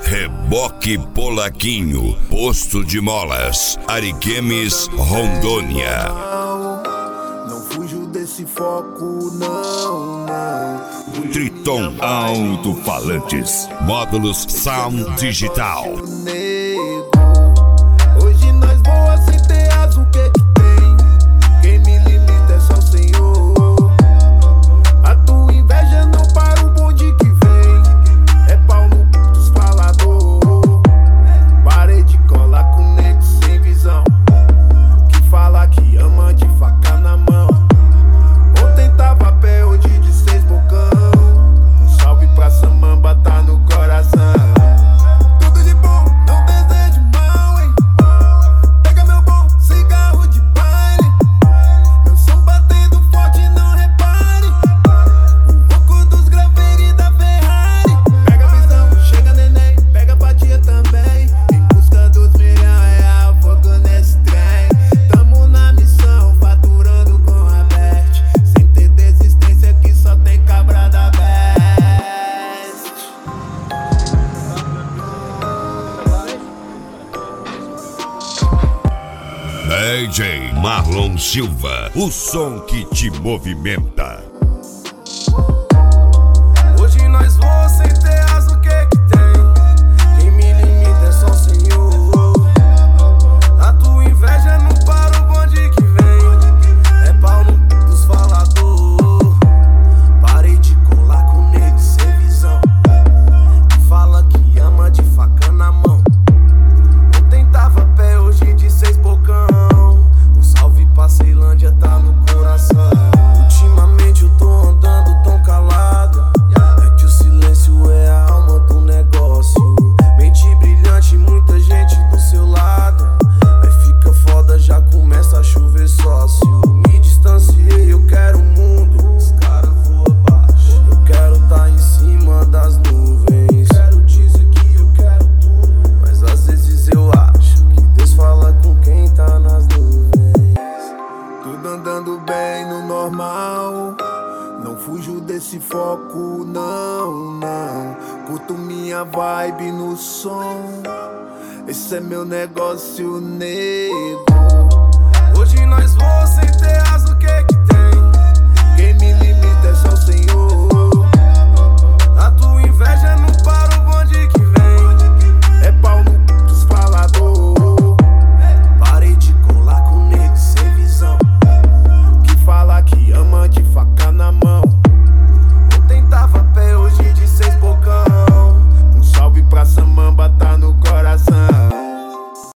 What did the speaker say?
Reboque Polaquinho, Posto de Molas, Ariquemes, Rondônia. Não fujo desse foco, não. Triton Alto-Falantes, módulos Sound Digital. Hoje nós voa sem ter asa, o que tem? Quem me limita é só o Senhor. A tua inveja não para o bonde que vem. É pau no dos falador. Parei de colar com nego sem visão, que fala que ama de faca na mão. Ontem tava a pé, hoje de 6 bocão. Um salve pra Samamba, tá no coração. Tudo de bom, não desejo mal, hein? Pega meu bom cigarro de baile. Meu som batendo forte, não repare. O rouco dos graveiros da Ferrari. Pega a visão, chega neném, pega a fatia também. Em busca dos R$1.000.000, fogo nesse trem. Tamo na missão, faturando com a Bert. Sem ter desistência que só tem cabra da Best. DJ Marlon Silva, o som que te movimenta. Hoje nós voa sem ter asa, o que tem? Quem me limita é só o Senhor. A tua inveja não para o bonde que vem. É pau no dos falador. Parei de colar com nego sem visão, que fala que ama de faca na mão. Ontem tava a pé, hoje de 6 bocão. Um salve pra Ceilândia, tá no coração. Ultimamente eu tô andando tão calado, é que o silêncio é a alma do negócio. Mente brilhante, muita gente do seu lado. Aí fica foda, já começa a chover sócio. Me distanciei, eu quero o mundo, os caras voam baixo. Eu quero tá em cima das nuvens. Quero dizer que eu quero tudo, mas às vezes eu acho que Deus fala com quem tá nas nuvens. Tudo andando bem no normal, não fujo desse foco, não. Curto minha vibe no som, esse é meu negócio, nego.